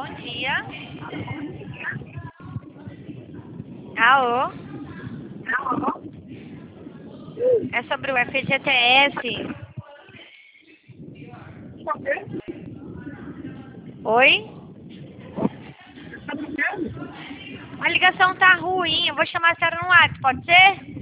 dia. Alô? É sobre o FGTS. Oi? A ligação tá ruim. Eu vou chamar a senhora no WhatsApp, pode ser?